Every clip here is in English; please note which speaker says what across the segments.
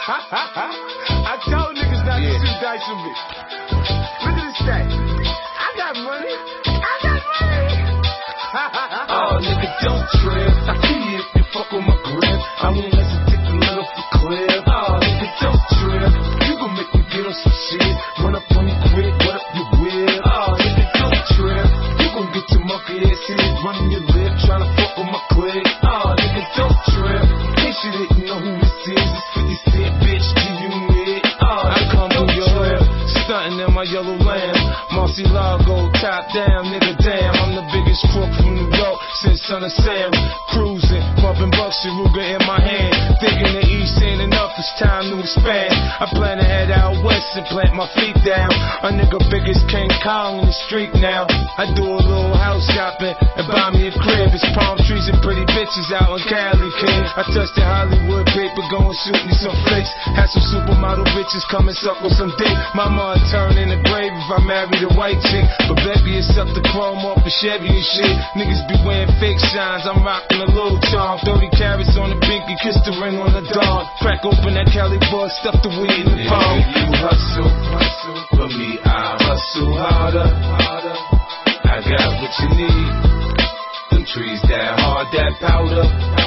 Speaker 1: I told niggas not to shoot dice with me. Look at this stack. I got money.
Speaker 2: Oh, nigga, don't trip. I see you if you fuck with my grip. I won't hesitate to let off the clip. Oh, nigga, don't trip. You gon' make me get on some shit. Run up on me quick, what up your whip? Oh, nigga, don't trip. You gon' get your monkey ass hit, running your lip, tryna fuck with my click. Oh, nigga, don't trip. Ain't shit didn't know who this is. It's 50 Cent, bitch, G-Unit. Oh, I come through your hood, stunting in my yellow lamb. Marcy Lago, top down, nigga, damn. I'm the biggest crook from New York since Son of Sam. Cruising, bumping Bucksy Ruger in my hand. Thinking the East ain't enough, it's time to expand. I plan to head out west and plant my feet down. A nigga big as King Kong in the street now. I do a little house shopping and buy me a crib. It's palm trees and pretty bitches out in Cali, kid. I touched the Hollywood paper, go and shoot me some flicks. Had some supermodel bitches come and suck with some dick. Mama would turn in the grave if I married a white chick. But baby, it's up to chrome off the Chevy and shit. Niggas be wearing fake shines, I'm rocking a little charm. 30 carats on the pinky, kiss the ring on the dawn. Crack open that Cali bud, stuff the weed in the palm.
Speaker 3: You hustle, for me I hustle harder. I got what you need. Them trees that hard, that powder.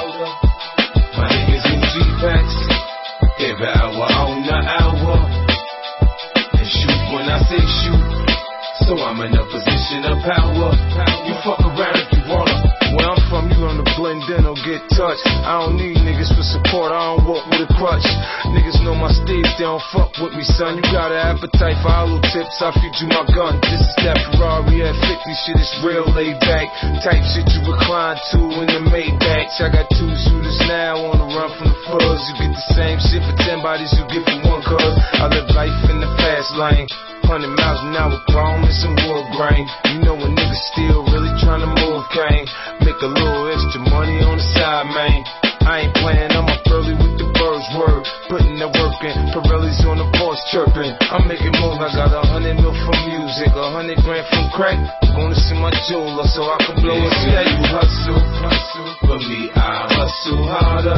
Speaker 3: My niggas in G-Packs, every hour on the hour. And shoot when I say shoot, so I'm in a position of power. You fuck around if you wanna.
Speaker 2: Where I'm from, you learn to blend in or get touched. I don't need niggas for support, I don't walk with a crutch. Niggas know my steeds, they don't fuck with me, son. You got an appetite for hollow tips, I feed you my gun. This is that Ferrari at 50, shit is real laid back. Type shit you recline to in the Maybachs. I got 2 shooters now on the run from the fuzz. You get the same shit for 10 bodies you get for 1 cuz. I live life in the fast lane. 100 miles an hour, chrome and some wood grain. You know when niggas still really tryna move, cane. Make a little extra money on the side, man. I ain't playing, I'm up early with the birds word. Putting the work in, Pirelli's on the porch chirping. I'm making moves, I got 100 mil from music, 100 grand from crack. Gonna see my jeweler so I can blow a stack.
Speaker 3: You hustle, for me I hustle harder.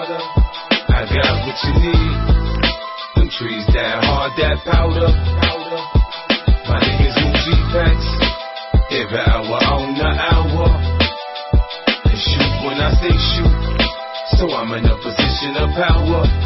Speaker 3: I got what you need. Them trees that hard, that powder. My niggas in G-Packs, every hour on the hour. And shoot when I say shoot, so I'm in a position of power.